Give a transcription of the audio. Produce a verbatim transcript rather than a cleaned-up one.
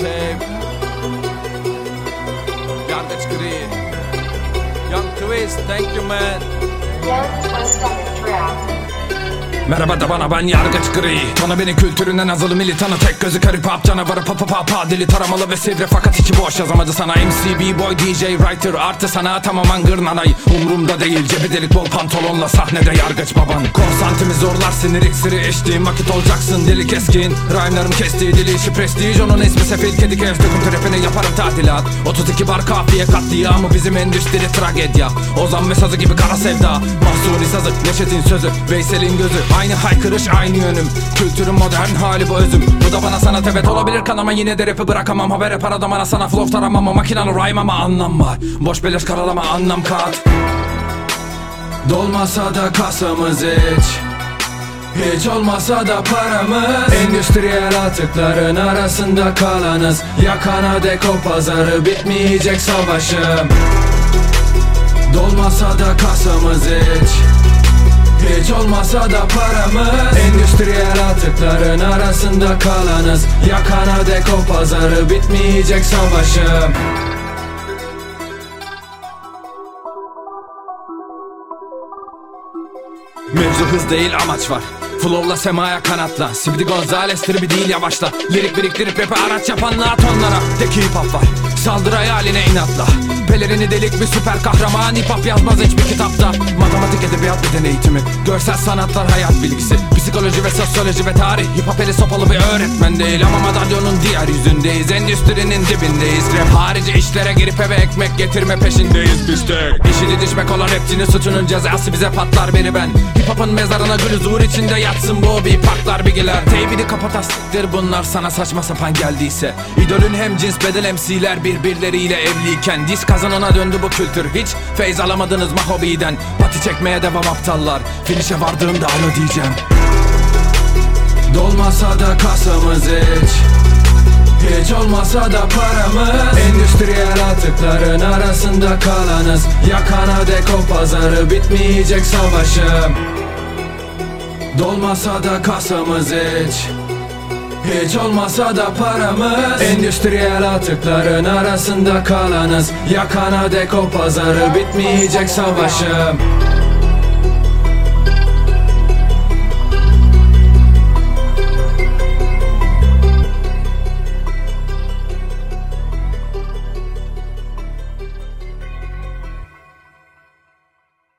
tape. Yargıç Gri. Young Twist, thank you man. Young Twist on the track. Merhaba da bana, ben Yargıç Gri. Tanı beni kültüründen azılı militanı, tek gözü karı pop canavarı, pa pa pa pa dili taramalı ve sivri fakat içi boş. Yazamadı sana M C, B-boy, D J, writer, artı sana tamamen gırnanay. Umrumda değil, cebi delik bol pantolonla sahnede yargıç baban. Konsantimi zorlar, sinir iksiri içtiğim vakit olacaksın deli keskin. Rhyme'larım kestiği dili işi prestij, onun ismi sefil kedi kez. Döküm trapini yaparım tadilat, otuz iki bar kafiye katliamı bizim endüstri tragedya. Ozan mesajı gibi kara sevda, Mahsuni sazı, Neşet'in sözü, Veysel'in gözü. Aynı haykırış, aynı yönüm, kültürün modern hali bu özüm. Bu da bana sanat evet olabilir kan ama yine de rap'i bırakamam. Habere para bana sana flow taramam, makinalı rhyme ama anlam var. Boş beleş karalama anlam kat. Dolmasa da kasamız hiç, hiç olmasa da paramız. Endüstriyel atıkların arasında kalanız. Yakana dek o pazarı, bitmeyecek savaşım. Dolmasa da kasamız hiç, hiç olmasa da paramız. Endüstriyel atıkların arasında kalanız. Yakana dek o pazarı, bitmeyecek savaşım. Mevzu hız değil amaç var. Flow'la semaya kanatla. Sibidi Gonzales tribi değil yavaşla. Lirik biriktirip rap'e araç yapanla at onlara. Tek hip hop var, saldır hayaline inatla. Pelerini delik bir süper kahraman, hip hop yazmaz hiçbir kitapta. Matematik, edebiyat, beden eğitimi, görsel sanatlar, hayat bilgisi, psikoloji ve sosyoloji ve tarih. Hip hop eli sopalı bir öğretmen değil ama madalyonun diğer yüzündeyiz. Endüstrinin dibindeyiz. Rap harici işlere girip eve ekmek getirme peşindeyiz biz tek. İşini dişmek olan rapçinin suçunun cezası bize patlar beni ben. Hip hop'un mezarına gülü zuhur içinde yatsın bu bir paklar bilgiler. Teybini kapatastiktir bunlar sana saçma sapan geldiyse. İdolün hem cins bedel M C'ler birbirleriyle evliyken. Diz kazanına döndü bu kültür, hiç feyz alamadınız mı hobiden? Pati çekmeye devam aptallar, finişe vardığımda alo diyeceğim. Dolmasa da kasamız hiç, hiç olmasa da paramız. Endüstriyel atıkların arasında kalanız. Yakana dek o pazarı, bitmeyecek savaşım. Dolmasa da kasamız hiç, hiç olmasa da paramız. Endüstriyel atıkların arasında kalanız. Yakana dek o pazarı, bitmeyecek savaşım.